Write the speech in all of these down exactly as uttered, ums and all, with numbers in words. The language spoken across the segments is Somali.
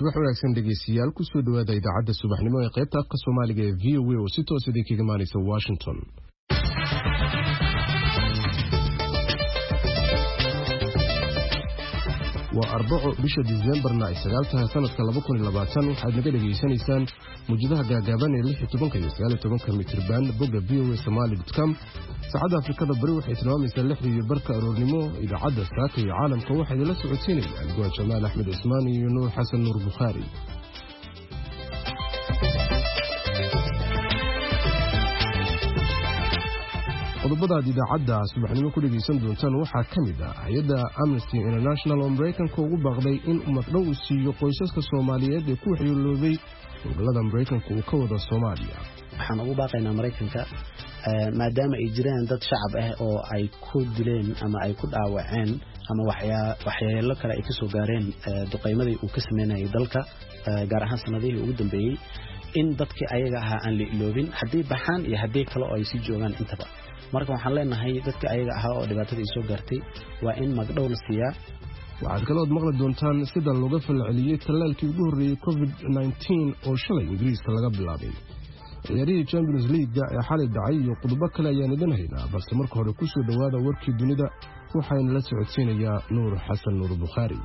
subax wanaagsan dhegeystayaal ku soo dhawaada idaacadda subaxnimo ee qaybta afka Soomaaliga ee V O A oo si toos ah kaga imaanaysa Washington. waa arbaco bisha December-na ay sagaal tahay sanadka laba kun iyo labaatan waxaad naga dhageysanaysaan muujadaha gaagaaban ee lix iyo toban iyo sagaal iyo toban mitir band bogga v o a somali dot com. saacadda Afrikada bari waxay tilmaamaysaa lix iyo barka aroornimo. idaacadda saaka iyo caalamka waxay idinla socodsiinayaan Go'aan Jamaal Axmed Usmaan iyo Nuur Xasan Nuur Bukhari. qodobada idaacadda subaxnimo ku dhageysan doontaan waxaa ka mid ah hay'adda Amnesty International oo Mareykanka ugu baaqday in uu magdhow u siiyo qoysaska Soomaaliyeed ee ku waxyeeloobay howlgallada Mareykanka uu ka wado Soomaaliya. waxaan ugu baaqaynaa Mareykanka maadaama ay jiraan dad shacab ah oo ay ku dileen ama ay ku dhaawaceen ama waxyaalo kale ay ka soo gaareen duqeymadii uu ka sameeyay dalka gaar ahaan sanadihii ugu dambeeyay in dadkii ayaga ahaa aan la iloobin haddii baxaan iyo haddii kale oo ay sii joogaan intaba. marka waxaan leenahay dadka ayaga ahaa oo dhibaatada ay soo gaartay waa in magdhow la siiyaa. waxaad kalood maqli doontaan sida looga falceliyay tallaalkii ugu horreeyay covid nineteen oo shalay Ingiriiska laga bilaabay. ciyaarihii Champions League ee xalay dhacay iyo qodobo kale ayaan idin haynaa, balse marka hore ku soo dhawaada warkii dunida waxayna la socodsiinayaa Nuur Xasan Nuur Bukhari.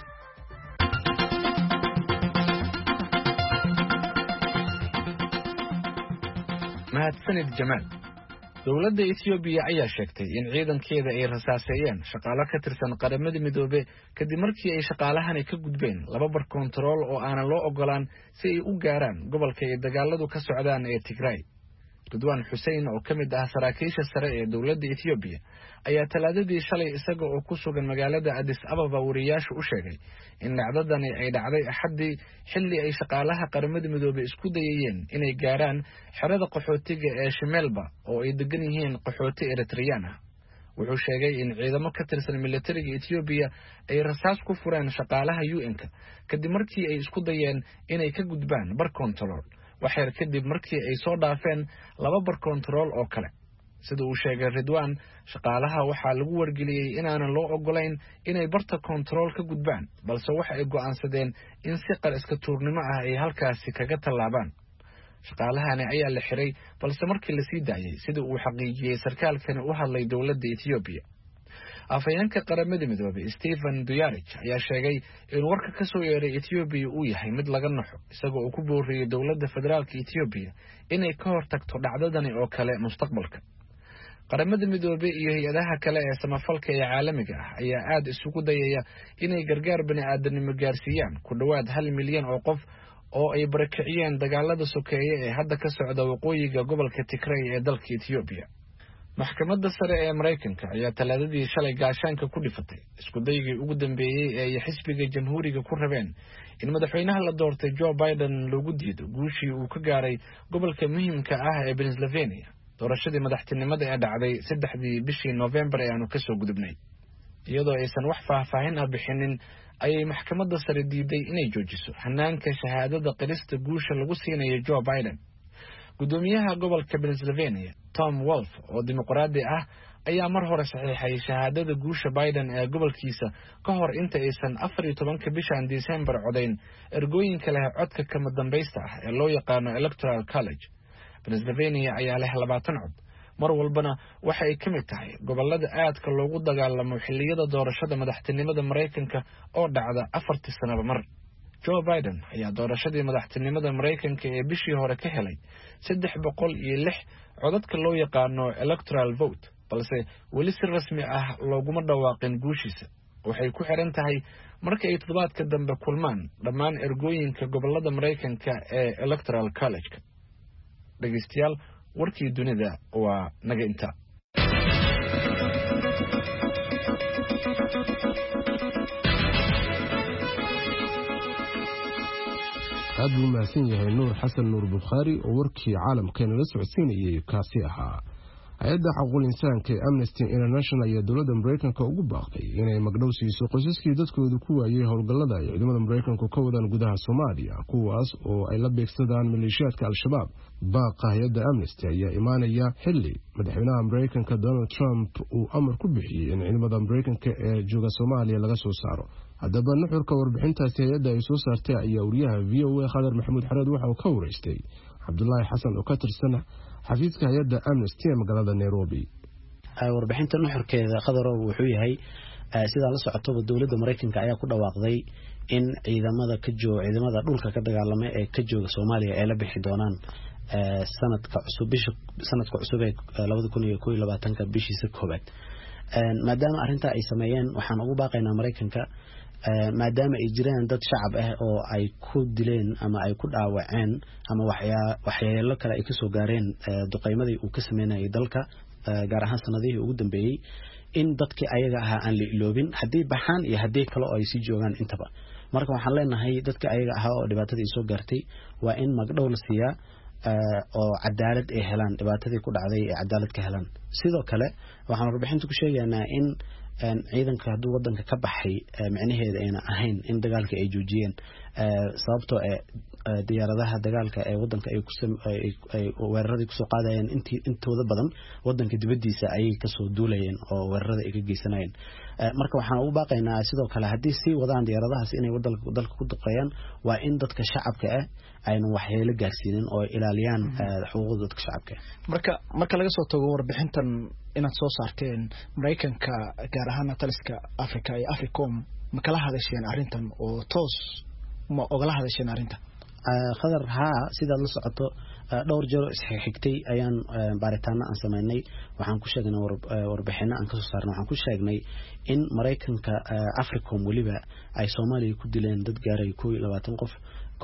mahadsanid Jamaal. dowladda Ethiopia ayaa sheegtay in ciidankeeda ay rasaaseeyeen shaqaale ka tirsan qaramada midoobay kadib markii ay shaqaalahani ka gudbeen laba bar kontarool oo aanan loo ogolaan si ay u gaaraan gobolka ay dagaaladu ka socdaan ee Tigray. Ridwan Hussein oo ka mid ah saraakiisha sare ee dowladda Ethiopia ayaa talaadadii shalay isaga oo ku sugan magaalada Addis Ababa wariyaasha u sheegay in dhacdadani ay dhacday Axaddii xilli ay shaqaalaha qaramada midoobay isku dayayeen inay gaaraan xerada qaxootiga ee Shimelba oo ay degan yihiin qaxooti Eritrean ah. wuxuu sheegay in ciidamo ka tirsan militariga Ethiopia ay rasaas ku fureen shaqaalaha U N-ka kadib markii ay isku dayeen inay ka gudbaan bar kontarool waxyar kadib markii ay soo dhaafeen laba bar kontarool oo kale. sida uu sheegay Ridwan, shaqaalaha waxaa lagu wargeliyay inaanan loo ogolayn inay barta kontarool ka gudbaan, balse waxa ay go'aansadeen in si qar iska tuurnimo ah ay halkaasi kaga tallaabaan. shaqaalahani ayaa la xiray balse markii la sii daayay sida uu xaqiijiyay sarkaalkani u hadlay dowladda Ethiopia. afhayeenka qaramada midoobay Stephen Dujarric ayaa sheegay in warka ka soo yeeray Ethiopia uu yahay mid laga naxo, isagoo uu ku booriyay dowladda federaalka Ethiopia inay ka hortagto dhacdadani oo kale mustaqbalka. qaramada midoobay iyo hay'adaha kale ee samafalka ee caalamiga ah ayaa aad isugu dayaya inay gargaar bini'aadanimo gaarsiiyaan ku dhawaad hal milyan oo qof oo ay barakiciyeen dagaalada sokeeye ee hadda ka socda waqooyiga gobolka Tigray ee dalka Ethiopia. maxkamadda sare ee Mareykanka ayaa talaadadii shalay gaashaanka ku dhifatay isku daygii ugu dambeeyay ee ay xisbiga jamhuuriga ku rabeen in madaxweynaha la doortay Joe Biden lagu diido guushii uu ka gaaray gobolka muhiimka ah ee Pennsylvania doorashadii madaxtinimada ee dhacday saddexdii bishii November ee aanu ka soo gudubnay. iyadoo aysan wax faahfaahin ah bixinin ayay maxkamadda sare diiday inay joojiso hanaanka shahaadada qirista guusha lagu siinayo Joe Biden. gudoomiyaha gobolka Pennsylvania Tom Wolf oo dimuqraadi ah ayaa mar hore saxiixay shahaadada guusha Biden ee gobolkiisa ka hor inta aysan afar iyo tobanka bishan December codayn ergooyinka leh codka kama dambaysta ah ee loo yaqaano Electoral College. Pennsylvania ayaa leh labaatan cod, mar walbana waxa ay ka mid tahay gobolada aadka loogu dagaalamo xilliyada doorashada madaxtinimada Mareykanka oo dhacda afartii sanaba mar. Joe Biden ayaa doorashadii madaxtinimada Mareykanka ee bishii hore ka helay saddex boqol iyo lix codadka loo yaqaano electoral vote, balse weli si rasmi ah looguma dhawaaqin guushiisa. waxay ku xiran tahay marka ay toddobaadka dambe kulmaan dhammaan ergooyinka gobolada Mareykanka ee Electoral College-ka. dhageystayaal, warkii dunida waa naga inta. aad buu mahadsan yahay Nuur Xasan Nuur Bukhari oo warkii caalamkeena la socodsiinayay kaasi ahaa. hay'adda xuquuqul insaanka ee Amnesty International ayaa dowladda Mareykanka ugu baaqday inay magdhow siiso qoysaskii dadkooda ku waayay howlgallada ay ciidamada Mareykanka ka wadaan gudaha Soomaaliya, kuwaas oo ay la beegsadaan maleeshiyaadka Al-Shabaab. baaqa hay'adda Amnesty ayaa imaanaya xilli madaxweynaha Mareykanka Donald Trump uu amar ku bixiyay in ciidamada Mareykanka ee jooga Soomaaliya laga soo saaro. haddaba nuxurka warbixintaasi hay-adda ay soo saartay ayaa wariyaha v o a khadar maxamuud xareed waxa uu ka wareystay cabdulaahi xasan oo ka tirsan xafiiska hay-adda Amnesty ee magaalada Nairobi. warbixinta nuxurkeeda khadarow wuxuu yahay sida la socoto dawladda Mareykanka ayaa ku dhawaaqday in ciidamada ka jooga ciidamada dhulka ka dagaalamay ee ka jooga Soomaaliya ay la bixi doonaan sanadka cusub bisha sanadka cusub ee laba kun iyo kow iyo labaatan ka bishiisa koobaad. maadaama arinta ay sameeyeen waxaan ugu baaqaynaa Mareykanka maadaama ay jiraan dad shacab ah oo ay ku dileen ama ay ku dhaawaceen ama waxyaalo kale ay ka soo gaareen duqeymadii uu ka sameeyay dalka gaar ahaan sanadihii ugu dambeeyay in dadkii ayaga ahaa aan la iloobin hadii baxaan iyo hadii kale oo ay si joogaan intaba. marka waxaan leenahay dadka ayaga ahaa oo dhibaatadii soo gaartay waa in magdhow la siiyaa oo cadaalad ay helaan dhibaatadii ku dhacday ee cadaalad ka helaan. sidoo kale waxaan warbixinta ku sheegaynaa in ciidanka haduu wadanka ka baxay macnaheedu ayna ahayn in dagaalka ay joojiyeen sababtoo ee diyaaradaha dagaalka ee wadanka ay ku ay weeraradii ku soo qaadayeen intii intooda badan wadanka dibadiisa ay ka soo duulayeen oo weerarada ay ka geysanayeen. marka waxaan ugu baaqaynaa sidoo kale hadii si wadaan diyaaradahaas inay wadanka dalka ku duqeeyaan waa in dadka shacabka ah ayna waxyeelo gaarsiinin oo ilaaliyaan xuquuqda dadka shacabka. marka marka laga soo tago warbixintan inaad soo saarteen Mareykanka gaar ahaan taliska Afrika iyo Africom ma kala hadasheen arintan oo toos ma ogala hadasheen arintan? khadar ha sida la socoto dhowr jeer isxigtay ayaan baaritaano aan sameynay waxaan ku sheegnay warbixino aan ka soo saarnay waxaan ku sheegnay in Mareykanka Africom waliba ay Soomaaliya ku dileen dad gaaray kow iyo labaatan qof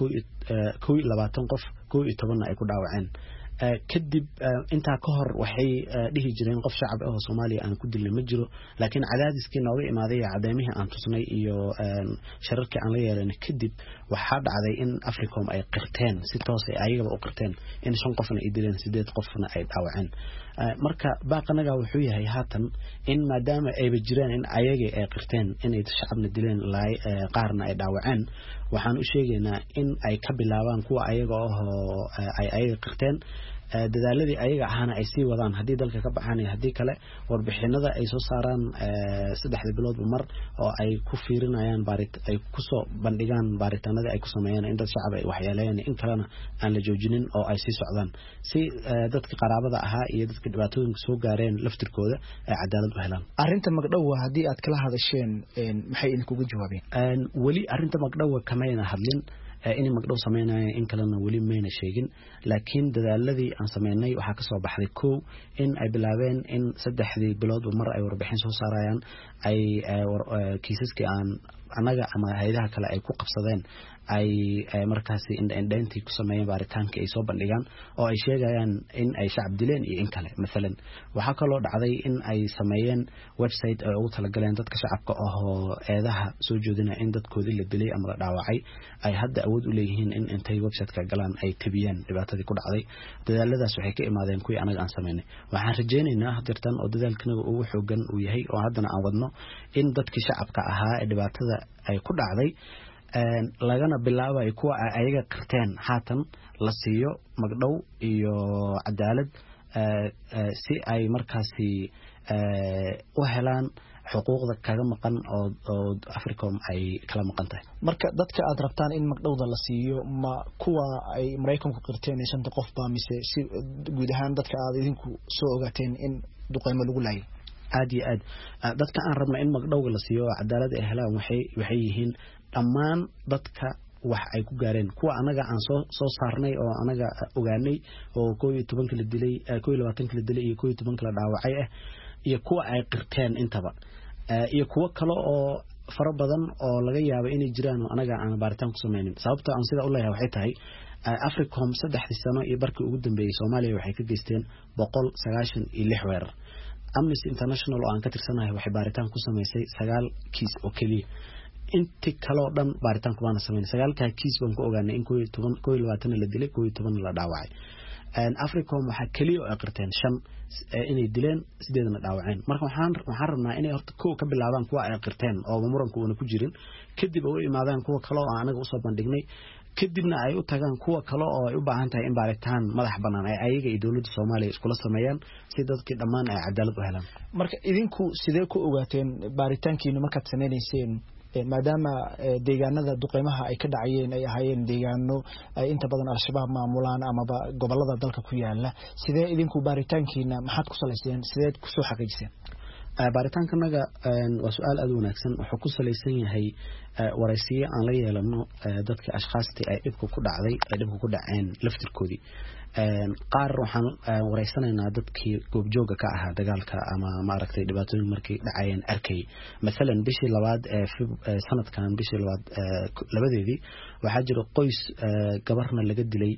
kow iyo labaatan qof kow iyo toban ay ku dhaawaceen. kadib inta ka hor waxay dhihi jireen qof shacab ah oo Soomaaliya aan ku dilay ma jiro laakiin cadaadiskii nooga imaaday cadeemihii aan tusnay iyo shararkii aan la yeelanay kadib waxa dhacday in Africom ay qirteen si toos ah ayaga u qirteen in shan qofna ay dileen sideed qofna ay dhaawaceen. marka baaqanaga wuxuu yahay haatan in maadaama ay jiraan in ayaga ay qirteen in ay shacabna dileen laay qaarna ay dhaawaceen waxaan u sheegaynaa in ay ka bilaabaan kuwa ayaga oo ay ayaga qirteen dadaaladii ayaga ahana ay sii wadaan hadii dalka ka baxaan iyo hadii kale warbixinada ay soo saaraan saddexda bilood mar oo ay ku fiirinayaan baarit ay ku soo bandhigaan baaritaanada ay ku sameeyaan in dad shacab ay waxyeeleeyeen in kalena aan la joojinin oo ay sii socdaan si dadka qaraabada ahaa iyo dadka dhibaatooyinka soo gaareen laftirkooda ay cadaalad u helaan. arinta magdhow hadii aad kala hadasheen maxay idinku jawaabeen? wali arinta magdhow kamayna hadlin in magdhow sameynayeen in kalena wali meena sheegin laakiin dadaaladii aan sameynay waxa ka soo baxday koow in ay bilaabeen in saddexdii bilood mar ay warbixin soo saarayaan ay kiisaskii aan anaga ama hay'adaha kale ay ku qabsadeen ay markaasi indhayntii ku sameeyeen baaritaanka ay soo bandhigaan oo ay sheegayaan in ay shacab dileen iyo in kale. Midalan waxa kale oo dhacday in ay sameeyeen website ay ugu talagaleen dadka shacabka oo eedaha soo jeedina in dadkoodii la dilay ama la dhaawacay ay hadda awood u leeyihiin in intay website-ka galaan ay tabiyaan dhibaatadii ku dhacday. dadaaladaas waxay ka imaadeen kuwii anaga aan sameynay. waxaan rajaynaynaa hadirtan oo dadaalkanaga ugu xoogan uu yahay oo haddana aan wadno in dadkii shacabka ahaa ee dhibaatada ay ku dhacday lagana bilaabay kuwa ayaga qirteen haatan la siiyo magdhow iyo cadaalad si ay markaasi u helaan xuquuqda kaga maqan oo Africom ay kala maqan tahay. marka dadka aad rabtaan in magdhowda la siiyo ma kuwa ay Mareykanku qirteen shanta qof ba mise si guud ahaan dadka aad idinku soo ogaateen in duqeymo lagu laayay? aad iyo aad dadka aan rabna in magdhowga la siiyo cadaalad ay helaan waxay waxay yihiin dhammaan dadka wax ay ku gaareen kuwa anaga aan soo soo saarnay oo anaga ogaanay oo kow iyo toban kala dilay kow iyo labaatan kala dilay iyo kow iyo toban kala dhaawacay ah iyo kuwa ay qirteen intaba iyo kuwa kale oo fara badan oo laga yaabo inay jiraan oo anaga aan baaritaan ku sameeynin. sababta aan sida u leeyahay waxay tahay Africom saddexdii sano iyo barkii ugu dambeeyay Soomaaliya waxay ka geysteen boqol sagaashan iyo lix weerar. Amnesty International oo aan ka tirsanahay waxay baaritaan ku sameysay sagaal kiis oo kaliya. intii kale oo dhan baaritaan ku baana sameeyay sagaalka kiis baan ku ogaanay in kow iyo labaatan la dilay kow iyo toban la dhaawacay. Africom waxa kaliya oo qirteen shan inay dileen sideedna dhaawaceen. marka waxaan waxaan rabnaa inay horta koow ka bilaabaan kuwa ay qirteen oo muranku una ku jirin kadib oo imaadaan kuwa kale oo anaga u soo bandhignay kadibna ay u tagaan kuwa kale oo ay u baahan tahay in baaritaan madax banaan ay ayaga iyo dawladda Soomaaliya isku la sameeyaan si dadkii dhammaan ay cadaalad u helaan. marka idinku sidee ku ogaateen baaritaankiina markaad sameeyseen maadaama deegaanada duqeymaha ay ka dhacayeen ay ahaayeen deegaano ay inta badan al-shabaab maamulaan amaba gobolada dalka ku yaala sidee idinku baaritaankiina maxaad ku salayseen sidee ku soo xaqiijiseen baaritaankanaga waa su'aal aad u wanaagsan wuxuu ku salaysan yahay waraysiyo aan la yeelano dadka ashqaastii ay dhibku ku dhacday ay dhibku ku dhaceen laftirkoodii qaar waxaan waraysanaynaa dadkii goobjooga ka ahaa dagaalka ama maaragtay dhibaatooyin markay dhacayeen arkay maalan bishii labaad ee sanadkan bishii labaad labadeedii waxaa jira qoys gabarna laga dilay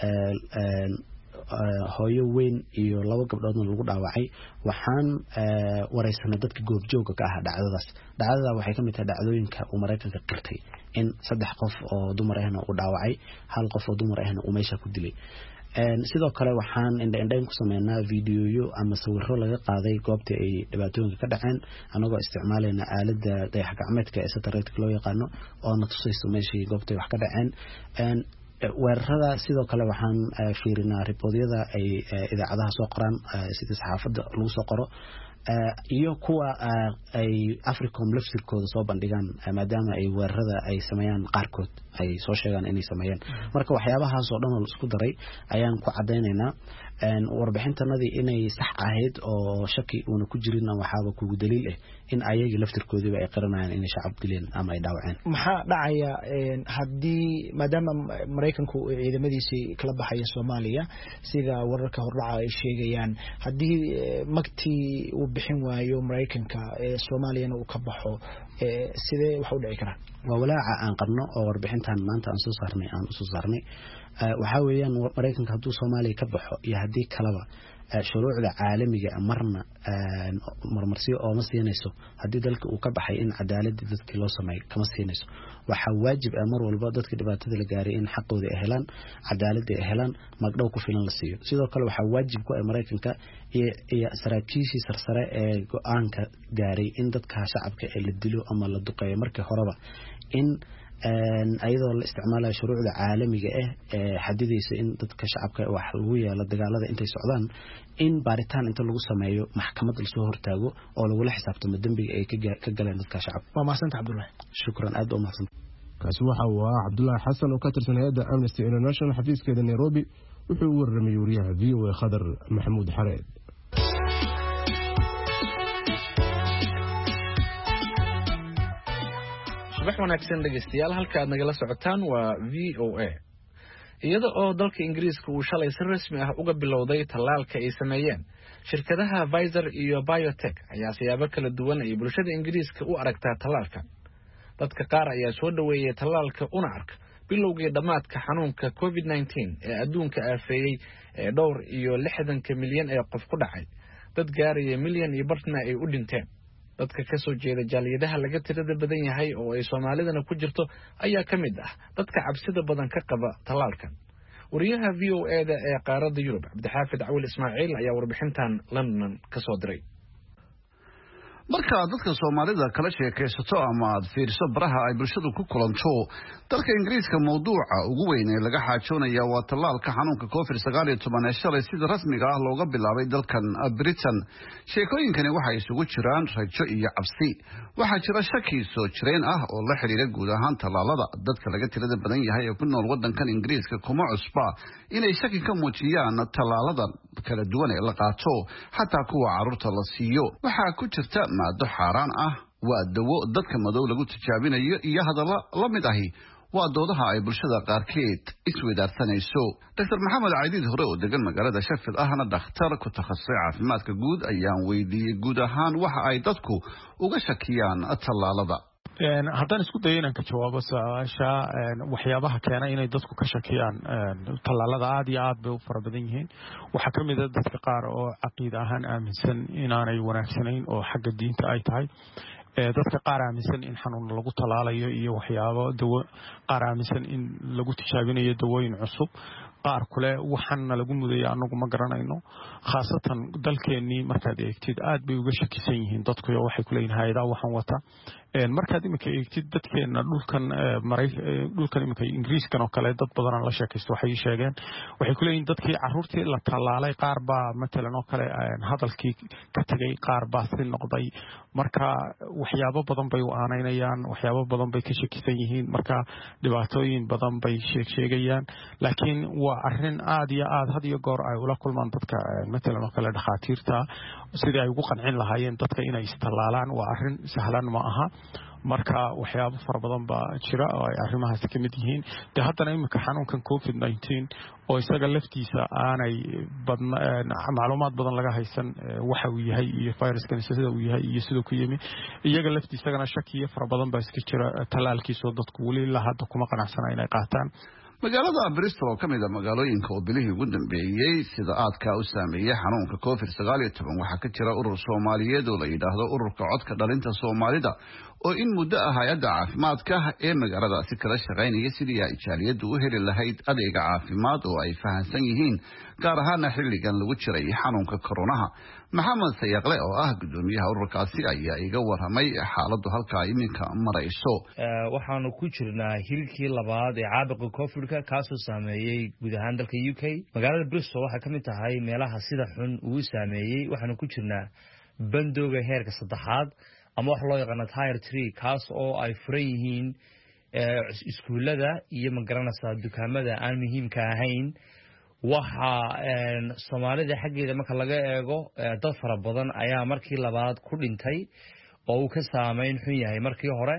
hooyo weyn iyo laba gabdhoodna lagu dhaawacay waxaan waraysanay dadka goobjooga ka ah dhacdadaas dhacdada waxay kamid tahay dhacdooyinka uu Mareykanka qirtay in saddex qof oo dumar ahna uu dhaawacay hal qof oo dumar ahna uu meesha ku dilay sidoo kale waxaan indha-indhayn ku sameynaa fiidiyoyo ama sawirro laga qaaday goobta ay dhibaatooyinka ka dhaceen anagoo isticmaalayna aaladda dayax gacmeedka ee satellite loo yaqaano oo na tusayso meeshii goobta wax ka dhaceen weerarada sidoo kale waxaan fiirinaa riboodyada ay idaacadaha soo qoraan sida saxaafadda lagu soo qoro iyo kuwa ay Africom laftirkooda soo bandhigaan maadaama ay weerarada ay sameeyaan qaarkood ay soo sheegaan inay sameeyaan marka waxyaabahaas oo dhan oo isku daray ayaan ku cadeynaynaa warbixintanadii inay sax ahayd oo shaki uuna ku jirin waxaaba kugu daliil ah in ayaga laftirkoodii ay qiranayaan inay shacab dileen ama ay dhaawaceen maxaa dhacaya haddii maadaama Mareykanku ciidamadiisii kala baxaya Soomaaliya sida wararka hordhaca ay sheegayaan haddii magtii uu bixin waayo Mareykanka ee Soomaaliyana uu ka baxo sidee wax u dhici karaa waa walaaca aan qabno oo warbixintan maanta aan soo saarnay aan soo saarnay waxa weeyaan Mareykanka hadduu Soomaaliya ka baxo iyo haddii kalaba shuruucda caalamiga marna marmarsiyo oo ma siinayso haddii dalka uu ka baxay in cadaalad dadka loo sameeyo kama siinayso waxa waajib ah mar walba dadka dhibaatada la gaaray in xaqooda ay helaan cadaalad ay helaan magdhow ku filan la siiyo sidoo kale waxa waajib ku ah Mareykanka iyo saraakiishii sarsare ee go'aanka gaaray in dadka shacabka ee la dilo ama la duqeeyo markii horeba in ayadoo la isticmaalayo shuruucda caalamiga ah ee xadidaysa in dadka shacabka wax lagu yeelo dagaalada intay socdaan in baaritaan inta lagu sameeyo maxkamad la soo hortaago oo lagu la xisaabtamo dambiga ay ka galeen dadka shacabka waa mahadsantahay Cabdullaahi shukran aad u mahadsan kaasi waxa uu ahaa Cabdullaahi Xasan oo ka tirsan hay'adda Amnesty International xafiiskeeda Nairobi wuxuu u warramay wariyaha V O A Khadar Maxamuud Xareed subax wanaagsan dhegeystayaal halka aad nagala socotaan waa V O A iyada oo dalka Ingiriiska uu shalay si rasmi ah uga bilowday tallaalka ay sameeyeen shirkadaha Pfizer iyo BioNTech ayaa siyaabo kala duwan ay bulshada Ingiriiska u aragtaa tallaalka dadka qaar ayaa soo dhaweeyay tallaalka una arka bilowgii dhamaadka xanuunka covid nineteen ee adduunka aafeeyay ee dhowr iyo lixdan milyan ee qof ku dhacay dad gaaraya milyan iyo bartna ay u dhinteen dadka ka soo jeeda jaaliyadaha laga tirada badan yahay oo ay Soomaalidana ku jirto ayaa kamid ah dadka cabsida badan ka qaba tallaalkan wariyaha V O A da ee qaaradda Yurub Cabdixaafid Cawil Ismaaciil ayaa warbixintan London ka soo diray marka dadka Soomaalida kala sheekaysato ama aad fiiriso baraha ay bulshadu ku kulanto dalka Ingiriiska mowduuca ugu weyn ee laga xaajoonaya waa tallaalka xanuunka covid sagaal iyo toban ee shalay sida rasmiga ah looga bilaabay dalkan Britain sheekooyinkani waxa isugu jiraan rajo iyo cabsi waxa jira shaki soo jireen ah oo la xiriira guud ahaan tallaalada dadka laga tirada badan yahay ee ku nool wadankan Ingiriiska kuma cusba inay shaki ka muujiyaan tallaalada kala duwan ee la qaato xataa kuwa carruurta la siiyo waxa ku jirta maado xaaraan ah waa dawo dadka madow lagu tijaabinayo iyo hadalla la mid ahi waa doodaha ay bulshada qaarkeed isweydaarsanayso Dr Maxamed Cadiid hore oo degan magaalada Sheffield ahna dhakhtar ku takhasusay caafimaadka guud ayaan weydiiyay guud ahaan waxa ay dadku uga shakiyaan tallaalada haddaan isku dayo inaan ka jawaabo su-aasha waxyaabaha keena inay dadku ka shakiyaan tallaalada aad iyo aad bay u fara badan yihiin waxaa ka mid ah dadka qaar oo caqiid ahaan aaminsan inaanay wanaagsanayn oo xagga diinta ay tahay dadka qaar aaminsan in xanuun lagu tallaalayo iyo waxyaabo dawo qaar aaminsan in lagu tijaabinayo dawooyin cusub qaar kale waxaana lagu mudaya anagu ma garanayno khaasatan dalkeenii markaad eegtid aad bay uga shakisan yihiin dadku waxay ku leeyihiin hay'adaha waxaan wata markaad iminka eegtid dadkeena dhulkan dhulkan iminka ingiriiskan oo kale dad badan la sheekaysto waxay sheegeen waxay ku leeyihiin dadkii caruurtii la talaalay qaar baa matalan oo kale hadalkii ka tagay qaar baa si noqday marka waxyaabo badan bay u aaneynayaan waxyaabo badan bay ka shakisan yihiin marka dhibaatooyin badan bay sheeg sheegayaan laakiin waa arrin aad iyo aad had iyo goor ay ula kulmaan dadka matalan oo kale dhakhaatiirta sidii ay ugu qancin lahaayeen dadka inay istalaalaan waa arrin sahlan ma aha marka waxyaabo fara badan baa jira oo ay arrimahaas ka mid yihiin de haddana iminka xanuunkan covid nineteen oo isaga laftiisa aanay macluumaad badan laga haysan waxa uu yahay iyo viruskan sida uu yahay iyo sidoo ku yimi iyaga laftiisagana shakiyo fara badan baa iska jira talaalkiisoo dadku weli la hadda kuma qanacsana inay qaataan magaalada Bristol oo kamid ah magaalooyinka oo bilihii ugu dambeeyay sida aadka u saameeyay xanuunka covid sagaal iyo toban waxa ka jira urur Soomaaliyeed oo la yiraahdo ururka codka dhalinta Soomaalida oo in muddo ah hay'adda caafimaadka ee magaaladaasi kala shaqeynaya sidii ay jaaliyadu u heli lahayd adeeg caafimaad oo ay fahansan yihiin gaar ahaan xilligan lagu jiray xanuunka corona maxamed sayaqle oo ah gudoomiyaha ururkaasi ayaa iga waramay xaaladdu halka iminka marayso waxaanu ku jirnaa hilkii labaad ee caabuqa covid-ka kaasoo saameeyay guud ahaan dalka U K magaalada Bristol waxa kamid tahay meelaha sida xun uu saameeyay waxaanu ku jirnaa bandowga heerka saddexaad ama wax loo yaqaan tier three kaas oo ay furan yihiin iskuulada iyo magaranaysa dukaamada aan muhiimka ahayn waxa Soomaalida xaggeeda marka laga eego dad fara badan ayaa markii labaad ku dhintay oo uu ka saameyn xun yahay markii hore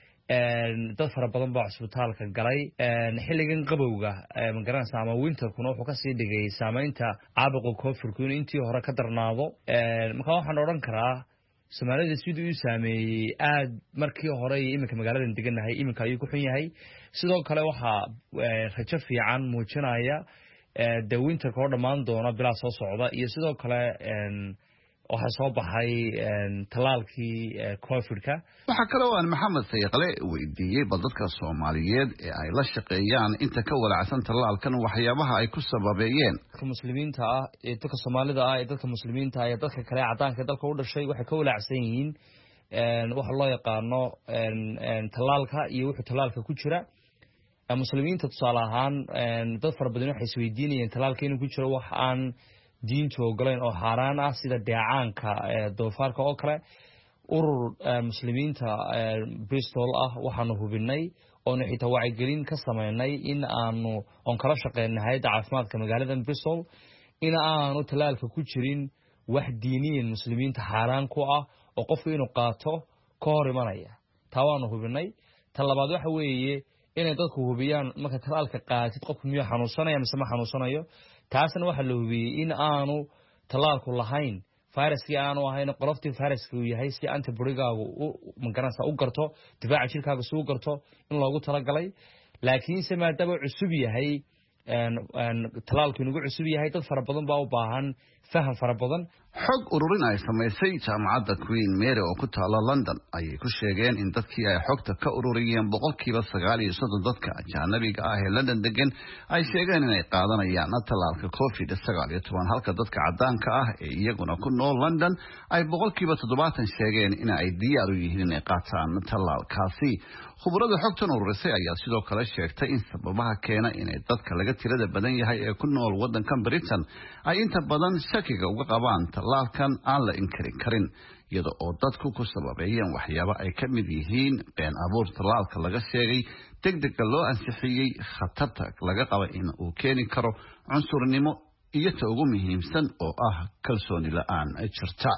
dad fara badan baa isbitaalka galay xilligan qabowga magaranaysa ama winterkuna wuxuu ka sii dhigay saameynta caabuqa covid-ku intii hore ka darnaado marka waxaan oran karaa Soomaalida sidoo uu saameeyay aad markii hore iminka magaaladan deganahay iminka ayuu ku xun yahay sidoo kale waxa rajo fiican muujinaya the winter ko dhamaan doona bilaa soo socda iyo sidoo kale waxa soo baxay talaalkii covid-ka waxa kale oo aan maxamed sayaqle weydiiyay bal dadka Soomaaliyeed ee ay la shaqeeyaan inta ka walacsan talaalkan waxyaabaha ay ku sababeeyeen dadka muslimiinta ah ee dadka Soomaalida ah ee dadka muslimiinta ah ee dadka kale cadaanka dalka u dhashay waxay ka walacsan yihiin waxa loo yaqaano talaalka iyo wuxuu talaalka ku jira muslimiinta tusaale ahaan dad fara badan waxay isweydiinayeen talaalka inuu ku jiro wax aan diinta ogoleen oo xaraan ah sida deecaanka doofaarka oo kale urur muslimiinta Bristol ah waxaanu hubinay oo xitaa wacyigelin ka sameynay in aanu on kala shaqeynahay caafimaadka magaalada Bristol in aanu talaalka ku jirin wax diiniin muslimiinta xaraan ku ah oo qofku inuu qaato ka hor imanaya taa waanu hubinay tan labaad waxa weeye inay dadku hubiyaan marka talaalka qaatid qofku miyuu xanuunsanaya mise ma xanuunsanayo taasna waxa la hubiyay in aanu talaalku lahayn viruskii aanu ahayn qoloftii viruska uu yahay si antibody-gaagu u magaranaysa u garto difaaca jirkaaga soo garto in loogu talagalay laakiin se maadaama cusub yahay talaalku inuu cusub yahay dad fara badan baa u baahan faham fara badan xog ururin ay samaysay jaamacadda Queen Mary oo ku taala London ayay ku sheegeen in dadkii ay xogta ka ururiyeen boqolkiiba sagaal iyo soddon dadka ajnabiga ah ee London degan ay sheegeen inay qaadanayaan talaalka covid sagaal iyo toban halka dadka cadaanka ah ee iyaguna ku nool London ay boqolkiiba toddobaatan sheegeen in ay diyaar u yihiin inay qaataan talaalkaasi khubarada xogtan ururisay ayaa sidoo kale sheegtay in sababaha keena inay dadka laga tirada badan yahay ee ku nool wadankan Britain ay inta badan shakiga uga qabaan talaalkan aan la inkari karin iyada oo dadku ku sababeeyeen waxyaabo ay ka mid yihiin been abuur talaalka laga sheegay degdega loo ansixiyay khatarta laga qaba in uu keeni karo cunsurnimo iyo ta ugu muhiimsan oo ah kalsooni la'aan jirta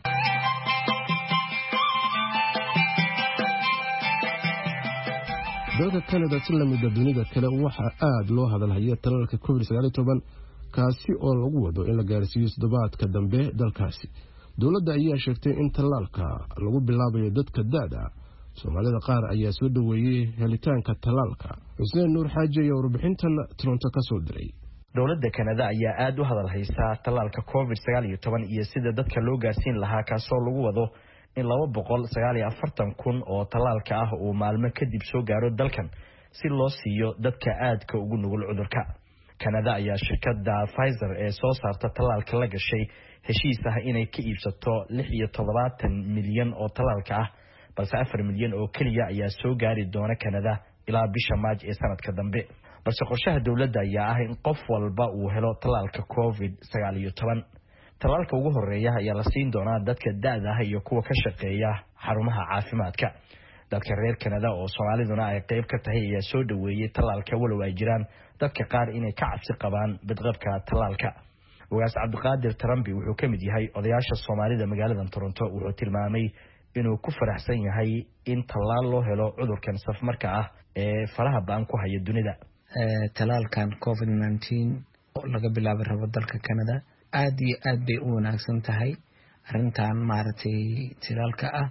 dalka Canada si la mid ah dunida kale waxa aad loo hadalhayaa talaalka covid sagaal iyo toban kaasi oo lagu wado in la gaarsiiyo toddobaadka dambe dalkaasi dawladda ayaa sheegtay in talaalka lagu bilaabayo dadka da'da Soomaalida qaar ayaa soo dhaweeyay helitaanka talaalka Xuseen Nuur Xaaji iyo warbixintan Toronto ka soo diray dawladda Canada ayaa aad u hadalhaysa talaalka covid sagaal iyo toban iyo sida dadka loo gaarsiin lahaa kaasoo lagu wado in laba boqol sagaal iyo afartan kun oo talaalka ah uu maalmo kadib soo gaaro dalkan si loo siiyo dadka aadka ugu nugul cudurka Canada ayaa shirkadda Pfizer ee soo saarta talaalka la gashay heshiis ah inay ka iibsato lix iyo toddobaatan milyan oo talaalka ah balse afar milyan oo keliya ayaa soo gaari doona Canada ilaa bisha Maaj ee sanadka dambe. balse qorshaha dawladda ayaa ah in qof walba uu helo talaalka covid sagaal iyo toban. talaalka ugu horeeya ayaa la siin doonaa dadka da'da ah iyo kuwa ka shaqeeya xarumaha caafimaadka. dadka reer Canada oo Soomaaliduna ay qayb ka tahay ayaa soo dhaweeyay talaalka walow ay jiraan dadka qaar inay ka cabsi qabaan badqabka talaalka. Ugaas Cabdiqaadir Tarambi wuxuu ka mid yahay odayaasha Soomaalida magaalada Toronto. wuxuu tilmaamay inuu ku faraxsan yahay in talaal loo helo cudurkan safmarka ah ee faraha baan ku haya dunida. talaalkan covid nineteen oo laga bilaabo rabo dalka Canada aad iyo aad bay u wanaagsan tahay arintan maartay talaalka ah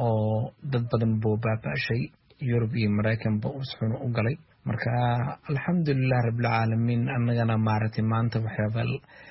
oo dad badan buu baabashay Europe iyo Mareykan buu usxun u galay. marka alxamdulillah rabbil alamin annagana maartay maanta waxyaaba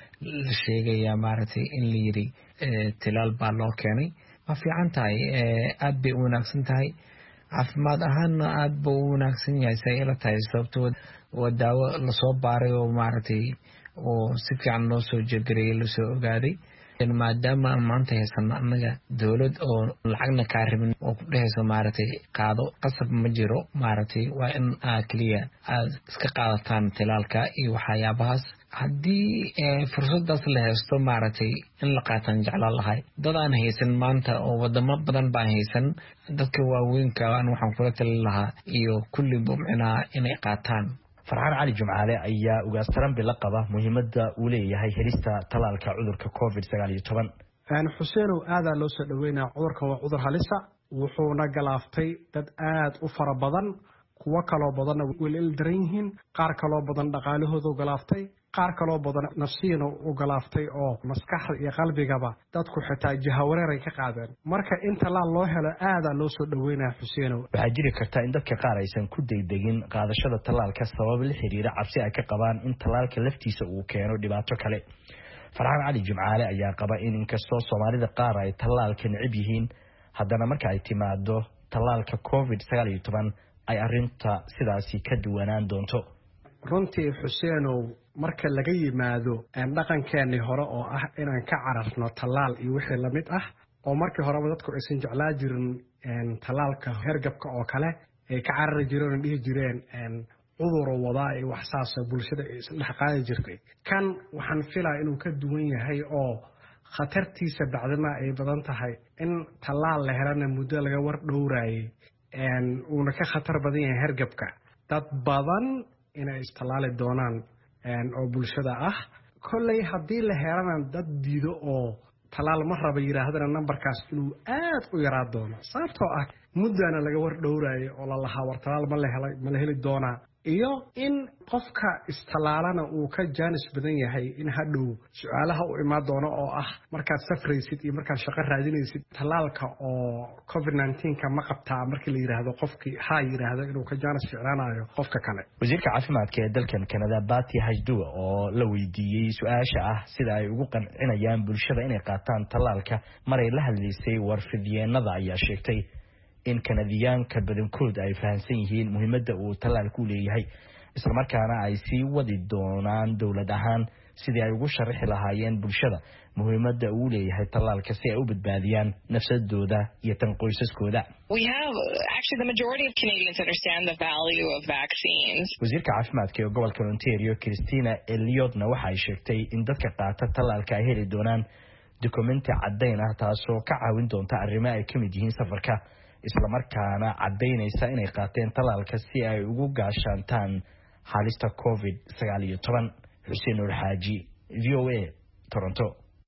la sheegaya maartay in la yiri talaal baa loo keenay. ma fiican tahay aad bay u wanaagsan tahay caafimaad ahaan aad buu u wanaagsan yahay say ila tahay sababtoo waa daawo la soo baaray oo maartay oo si fiican loo soo jeegareeyay la soo ogaaday. maadaama maanta haysan annaga dawlad oo lacagna ka rabin oo ku dhehayso maartay qaado qasab ma jiro maartay waa in aad kaliya aad iska qaadataan talaalka iyo waxyaabahaas. haddii fursadaas la haysto maartay in la qaataan jeclaan lahay dad aan haysan maanta oo wadamo badan baan haysan dadka waaweynka aan waxaan kula talin lahaa iyo kulli bumcina inay qaataan. Farxaan Cali Jumcaale ayaa ugaas Tarambi la qaba muhiimadda uu leeyahay helista talaalka cudurka covid sagaal iyo toban. aan Xuseeno aad loo soo dhaweynaa cudurka waa cudur halisa wuxuuna galaaftay dad aad u fara badan kuwa kale badan weel il daran yihiin qaar kale badan dhaqaalahooda galaaftay qaar kale badan nafsiyan u galaaftay oo maskaxda iyo qalbigaba dadku xitaa jahawareer ay ka qaadeen. marka inta la loo helo aad loo soo dhaweynaa Xuseeno. waxaa jiri karta in dadka qaar aysan ku degdegin qaadashada talaalka sabab la xiriira cabsi ay ka qabaan in talaalka laftiisa uu keeno dhibaato kale. Farxaan Cali Jumcaale ayaa qaba in inkastoo Soomaalida qaar ay talaalka necib yihiin haddana marka ay timaado talaalka covid sagaal iyo toban ay arinta sidaasi ka duwanaan doonto. runtii Xuseeno marka laga yimaado aan dhaqankeeni hore oo ah inaan ka cararno talaal iyo wixii la mid ah oo markii hore dadku aysan jeclaa jirin een talaalka hergabka oo kale ay ka carari jireen dhihi jireen een cudur wada ay wax saas bulshada isla qaadi jirtay. kan waxaan filaa inuu ka duwan yahay oo khatartiisa bacdama ay badan tahay in talaal la helana muddo laga war dhowraayay een uuna ka khatar badan yahay hergabka. dad badan inay istalaali doonaan een oo bulshada ah kolley haddii la helana dad diido oo talaal ma raba yiraahdana numberkaas inuu aad u yaraa doono sababtoo ah muddana laga war dhowraayay oo la lahaa war talaal ma la helay ma la heli doonaa iyo in qofka istalaalana uu ka jaanis badan yahay in hadhow su'aalaha u imaan doono oo ah markaad safraysid iyo markaad shaqo raadinaysid talaalka oo covid nineteen ka ma qabtaa markii la yiraahdo qofkii ha yiraahdo inuu ka jaanis fiicnaanayo qofka kale. wasiirka caafimaadka ee dalkan Canada Bati Hajduwa oo la weydiiyay su'aasha ah sida ay ugu qancinayaan bulshada inay qaataan talaalka maray la hadlaysay warfidyeennada ayaa sheegtay in Canadiyaanka badankood ay fahansan yihiin muhiimadda uu talaalku leeyahay isla markaana ay sii wadi doonaan dawlad ahaan sidii ay ugu sharaxi lahaayeen bulshada muhiimadda uu leeyahay talaalka si ay u badbaadiyaan nafsadooda iyo tan qoysaskooda. We have actually the majority of Canadians understand the value of vaccines. wasiirka caafimaadka ee gobolka Ontario Christina Elliotna waxa ay sheegtay in dadka qaata talaalka ay heli doonaan dokumenti caddayn ah taasoo ka caawin doonta arrimaha ay ka mid yihiin safarka isla markaana caddaynaysa inay qaateen talaalka si ay ugu gaashaantaan halista covid sagaal iyo toban. Xuseen Nur Xaaji V O A Toronto.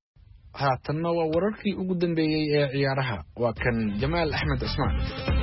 haatanna waa wararkii ugu dambeeyay ee ciyaaraha waa kan Jamaal Axmed Ismaan.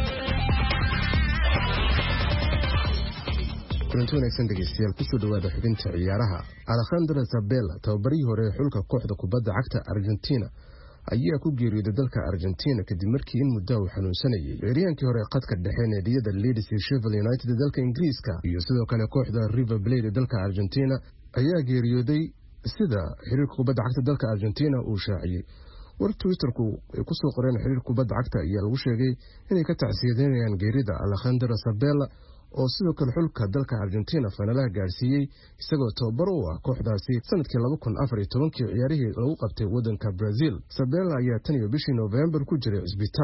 kulanti wanaagsan dhegeystayaal kusoo dhawaada xubinta ciyaaraha. Alejandro Sabella tababarihii hore ee xulka kooxda kubadda cagta Argentina ayaa ku geeriyooday dalka Argentina kadib markii in muddo uu xanuunsanayay. ciyaaryahankii hore qadka dhexe ee naadiyada Leeds iyo Sheffield United ee dalka Ingiriiska iyo sidoo kale kooxda River Plate ee dalka Argentina ayaa geeriyooday sida xiriirka kubadda cagta dalka Argentina uu shaaciyay. war Twitterku ay ku soo qoreen xiriirka kubadda cagta ayaa lagu sheegay inay ka tacsiyadeynayaan geerida Alejandro Sabella oo sidoo kale xulka dalka Argentina finalaha gaarsiiyay isagoo tababar u ah kooxdaasi sanadkii laba kun afar iyo toban ciyaarihii lagu qabtay wadanka Brazil. Sabella ayaa tan iyo bishii November ku jiray isbitaal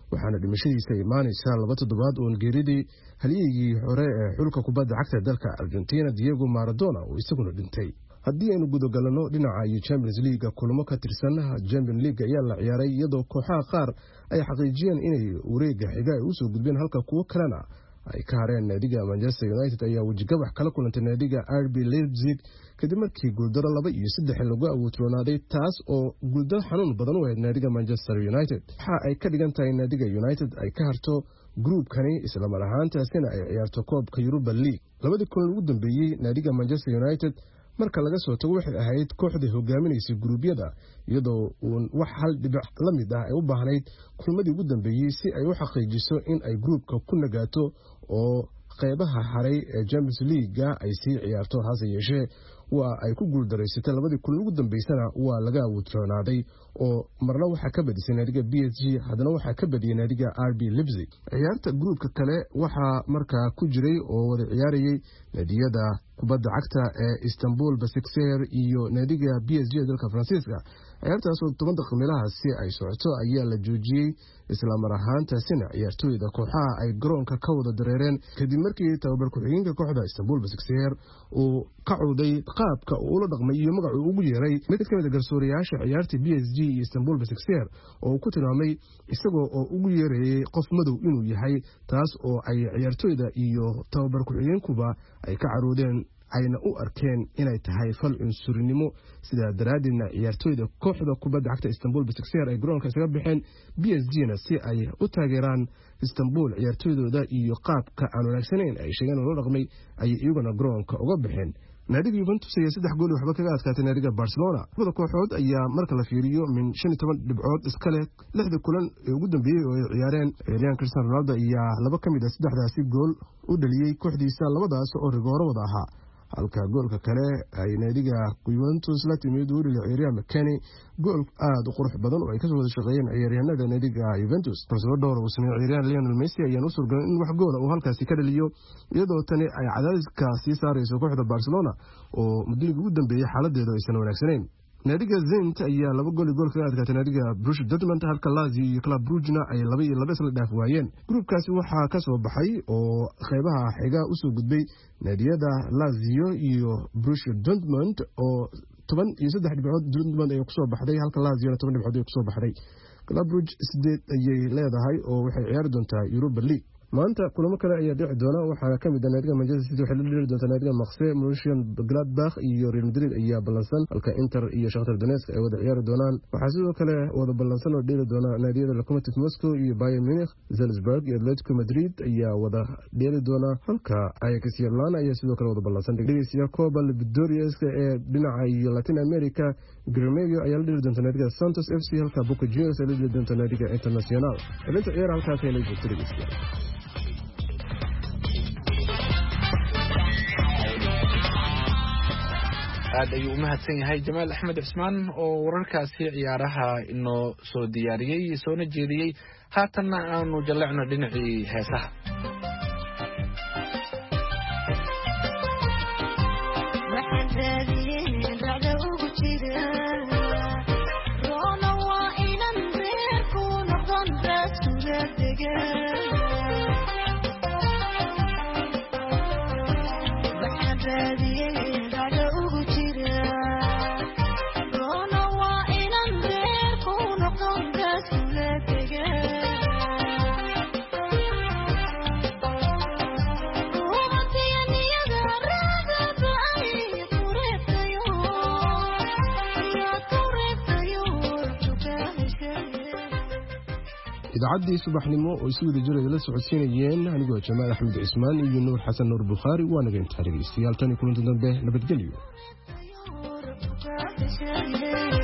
waxaana dhimashadiisa imaanaysaa laba toddobaad oon geeridii halyeygii hore ee xulka kubadda cagta dalka Argentina Diego Maradona oo isaguna dhintay. haddii aynu gudagalano dhinaca iyo Champions League kulamo ka tirsan Champions League ayaa la ciyaaray iyadoo kooxaha qaar ay xaqiijiyeen inay wareegga xiga ay u soo gudbeen halka kuwa kalena ay ka hareen naadiga Manchester United ayaa wajigabax kala kulantay naadiga R B Leipzig kadib markii guuldaro laba iyo saddex lagu awoodroonaaday taas oo guuldaro xanuun badan u ahayd naadiga Manchester United. waxa ay ka dhigan tahay naadiga United ay ka harto groupkani isla mar ahaantaasina ay ciyaarto koobka Europa League. labadii kulan ugu dambeeyay naadiga Manchester United marka laga soo tago waxay ahayd kooxda hogaaminaysa gruubyada iyadoo uu wax hal dhibac la mid ah ay u baahnayd kulmadii ugu dambeeyay si ay u xaqiijiso in ay groupka ku nagaato oo qaybaha haray ee Champions League ay sii ciyaarto. hase yeeshee waa ay ku guuldareysatay labadii kulan ugu dambeysana waa laga awoodroonaaday oo marna waxa ka badisay naadiga B S G hadana waxa ka badiyay naadiga R B Leipzig. ciyaarta groupka kale waxa markaa ku jiray oo wada ciyaarayay naadiyada kubadda cagta ee Istanbul Basaksehir iyo naadiga B S G dalka Faransiiska. ciyaartaas oo toban daqiiqadaha si ay socoto ayaa la joojiyay isla mar ahaantaasina ciyaartooyda kooxaha ay garoonka ka wada dareereen kadib markii tababar ku-xigeenka kooxda Istanbul Basaksehir uu ka cawday qaabka uu la dhaqmay iyo magaca uu ugu yeeray mid ka mid ah garsoorayaasha ciyaarta B S G iyo Istanbul Basaksehir oo ku tilmaamay isagoo oo ugu yeerayay qof madow inuu yahay taas oo ay ciyaartooyda iyo tababar ku-xigeenkuba ay ka caroodeen ayna u arkeen inay tahay fal cunsurinimo. sidaa daraaddeedna ciyaartooyda kooxda kubadda cagta Istanbul Basaksehir ay garoonka isaga baxeen B S G-na si ay u taageeraan Istanbul ciyaartooydooda iyo qaabka aan wanaagsaneyn ay sheegeen oo la dhaqmay ay iyaguna garoonka uga baxeen. naadiga Juventus ayaa saddex gool waxba kaga adkaatay naadiga Barcelona. labada kooxood ayaa marka la fiiriyo min shan iyo toban dhibcood iska leh lixda kulan ee ugu dambeeyay oo ay ciyaareen. ciyaaryahan Cristiano Ronaldo ayaa laba ka mid ah saddexdaasi gool u dhaliyay kooxdiisa labadaas oo rigooro wada ahaa halka goolka kale ay naadiga Juventus la timid uu dhaliyo ciyaaryahan McKennie gool aad u qurux badan oo ay ka soo wada shaqeeyeen ciyaaryahanada naadiga Juventus. Barcelona dhowr uu sameeyay ciyaaryahan Lionel Messi ayaa u suurgalay in wax gool uu halkaasi ka dhaliyo iyadoo tani ay cadaadiska sii saarayso kooxda Barcelona oo muddo ugu dambeeyay xaaladeedu aysan wanaagsaneyn. naadiga Zenit ayaa laba gool gool kaga adkaatay naadiga Borussia Dortmund halka Lazio iyo Club Brugge ay laba iyo laba isla dhaaf waayeen. groupkaasi waxaa ka soo baxay oo qaybaha xiga u soo gudbay naadiyada Lazio iyo Borussia Dortmund oo toban iyo saddex dhibcood Dortmund ay ku soo baxday halka Lazio toban dhibcood ay ku soo baxday. Club Brugge sideed ayay leedahay oo waxay ciyaari doontaa Europa League. maanta kulamo kale ayaa dhici doona waxaana ka mid ah naadiga Manchester City waxay la dhiri doontaa naadiga Marseille, Mönchengladbach iyo Real Madrid ayaa ballansan halka Inter iyo Shakhtar Donetsk ay wada ciyaari doonaan. waxaa sidoo kale wada ballansan oo dhiri doona naadiyada Lokomotiv Moscow iyo Bayern Munich. Salzburg iyo Atletico Madrid ayaa wada dhiri doona halka Ajax iyo Milan ayaa sidoo kale wada ballansan. dhigaysiga Copa Libertadores ee dhinaca iyo Latin America Gremio ayaa la dhiri doonta naadiga Santos F C halka Boca Juniors ay la dhiri doonta naadiga Internacional. Inta ciyaar halkaas ay la joogtay. aad ayuu u mahadsan yahay Jamaal Axmed Cismaan oo wararkaasi ciyaaraha inoo soo diyaariyay soona jeediyay. haatanna aanu jallecno dhinacii heesaha. idaacadii subaxnimo oo isugu wada la socodsiinayeen anigoo Jamaal Axmed Cismaan iyo Nuur Xasan Nuur Bukhari waa naga inta dhageystayaal tan kulantan dambe nabadgelyo.